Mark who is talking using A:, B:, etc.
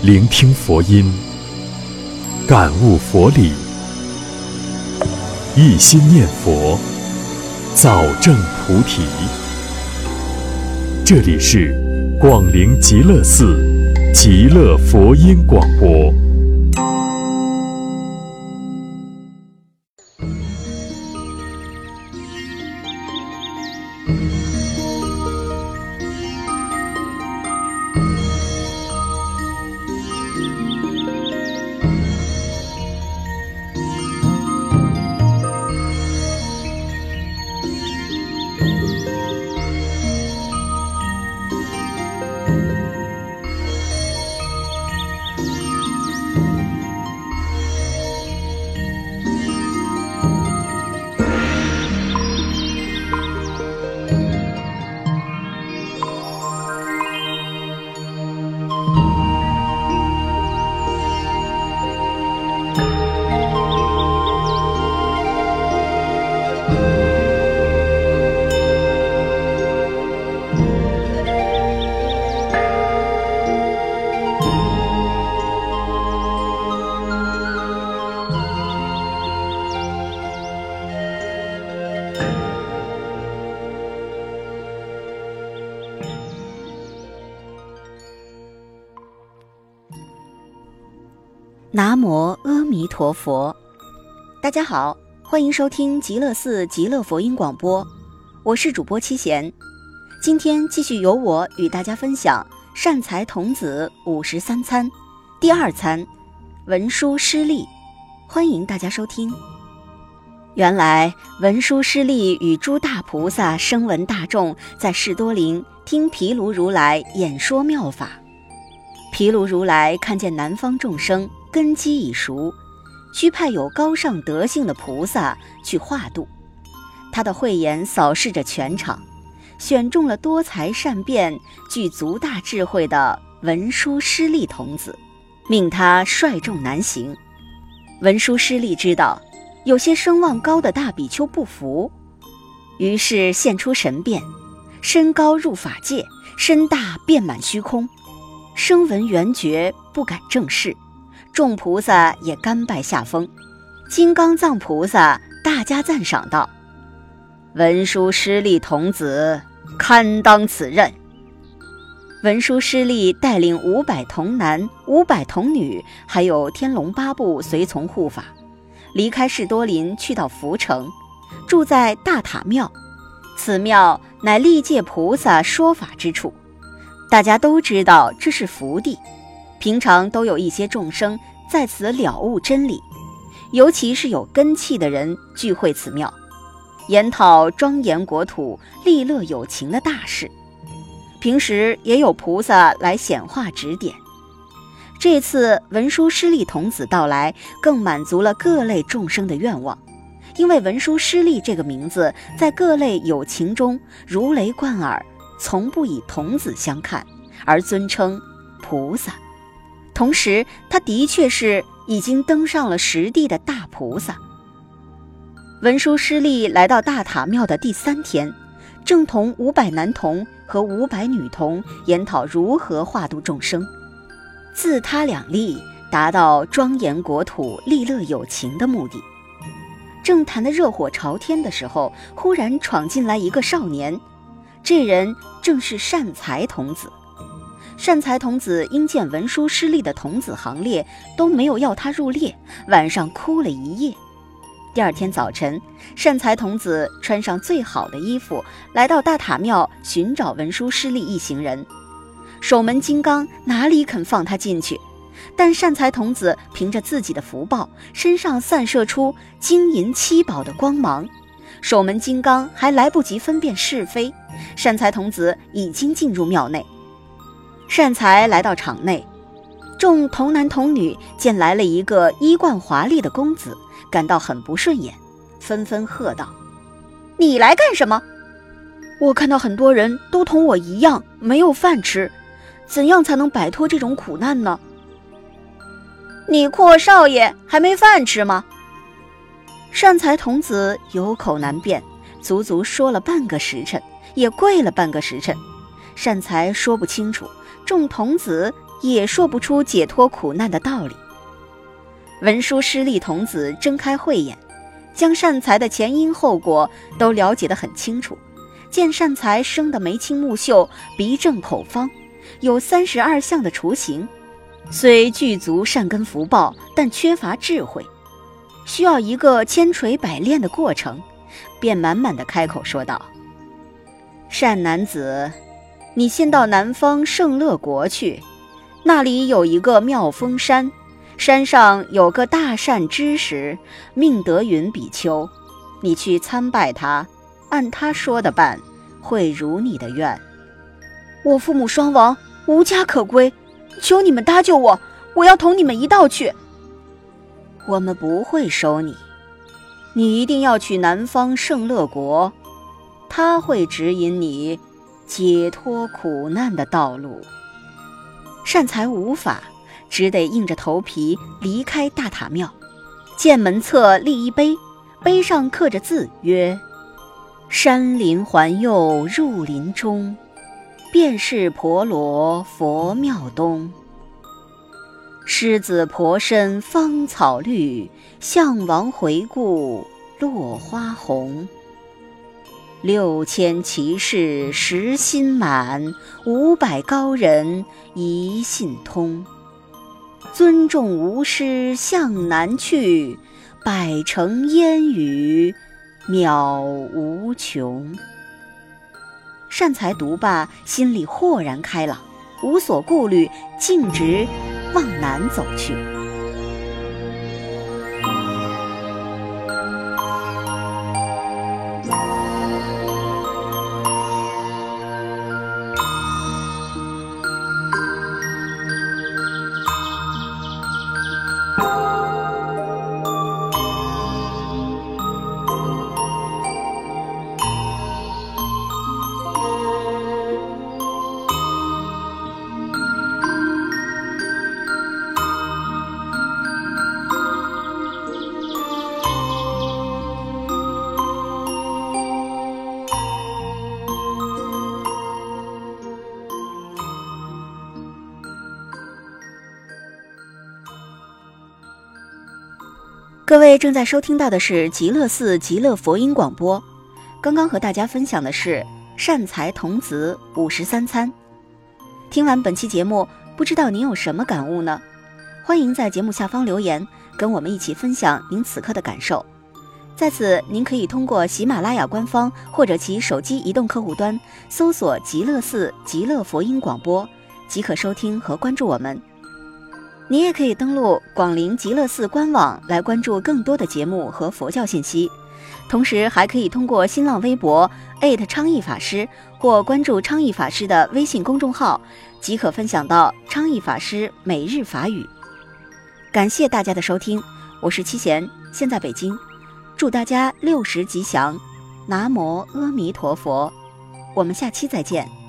A: 聆听佛音，感悟佛理，一心念佛，早证菩提。这里是广陵极乐寺极乐佛音广播。
B: 南无阿弥陀佛。大家好，欢迎收听极乐寺极乐佛音广播，我是主播七贤。今天继续由我与大家分享善财童子53参第二参文殊师利，欢迎大家收听。原来文殊师利与诸大菩萨声闻大众在士多林听毗卢如来演说妙法。毗卢如来看见南方众生根基已熟，需派有高尚德性的菩萨去化度。他的慧眼扫视着全场，选中了多才善辩、具足大智慧的文殊师利童子，命他率众南行。文殊师利知道有些声望高的大比丘不服，于是现出神变，身高入法界，身大遍满虚空，声闻缘觉不敢正视，众菩萨也甘拜下风。金刚藏菩萨大加赞赏道：文殊师利童子堪当此任。文殊师利带领500童男500童女，还有天龙八部随从护法，离开士多林去到福城，住在大塔庙。此庙乃历届菩萨说法之处，大家都知道这是福地，平常都有一些众生在此了悟真理，尤其是有根器的人聚会此庙，研讨庄严国土利乐有情的大事。平时也有菩萨来显化指点。这次文殊师利童子到来，更满足了各类众生的愿望，因为文殊师利这个名字在各类有情中如雷贯耳，从不以童子相看，而尊称菩萨。同时他的确是已经登上了实地的大菩萨。文殊师利来到大塔庙的第3天，正同500男童和500女童研讨如何化度众生，自他两利，达到庄严国土利乐有情的目的。正谈得热火朝天的时候，忽然闯进来一个少年，这人正是善财童子。善财童子因见文殊师利的童子行列都没有要他入列，晚上哭了一夜。第2天早晨，善财童子穿上最好的衣服，来到大塔庙寻找文殊师利一行人。守门金刚哪里肯放他进去，但善财童子凭着自己的福报，身上散射出金银七宝的光芒，守门金刚还来不及分辨是非，善财童子已经进入庙内。善财来到场内，众童男童女见来了一个衣冠华丽的公子，感到很不顺眼，纷纷喝道：你来干什么？我看到很多人都同我一样没有饭吃，怎样才能摆脱这种苦难呢？你阔少爷还没饭吃吗？善财童子有口难辩，足足说了半个时辰，也跪了半个时辰，善财说不清楚，众童子也说不出解脱苦难的道理。文殊师利童子睁开慧眼，将善财的前因后果都了解得很清楚。见善财生得眉清目秀，鼻正口方，有32相的雏形，虽具足善根福报，但缺乏智慧，需要一个千锤百炼的过程，便满满的开口说道：善男子，你先到南方圣乐国去，那里有一个妙峰山，山上有个大善知识命德云比丘，你去参拜他，按他说的办，会如你的愿。我父母双亡，无家可归，求你们搭救我，我要同你们一道去。我们不会收你，你一定要去南方圣乐国，他会指引你解脱苦难的道路。善财无法，只得硬着头皮离开大塔庙。见门侧立一碑，碑上刻着字曰：山林环右入林中，便是婆罗佛庙东。狮子婆身芳草绿，项王回顾落花红。6000骑士实心满，500高人一信通。尊重无师向南去，百城烟雨渺无穷。善财读罢，心里豁然开朗，无所顾虑，径直往南走去。各位正在收听到的是极乐寺极乐佛音广播，刚刚和大家分享的是善财童子53参。听完本期节目，不知道您有什么感悟呢？欢迎在节目下方留言，跟我们一起分享您此刻的感受。在此，您可以通过喜马拉雅官方或者其手机移动客户端搜索极乐寺极乐佛音广播，即可收听和关注我们。您也可以登录广陵极乐寺官网来关注更多的节目和佛教信息，同时还可以通过新浪微博昌义法师或关注昌义法师的微信公众号，即可分享到昌义法师每日法语。感谢大家的收听，我是七贤，现在北京，祝大家60吉祥，南无阿弥陀佛，我们下期再见。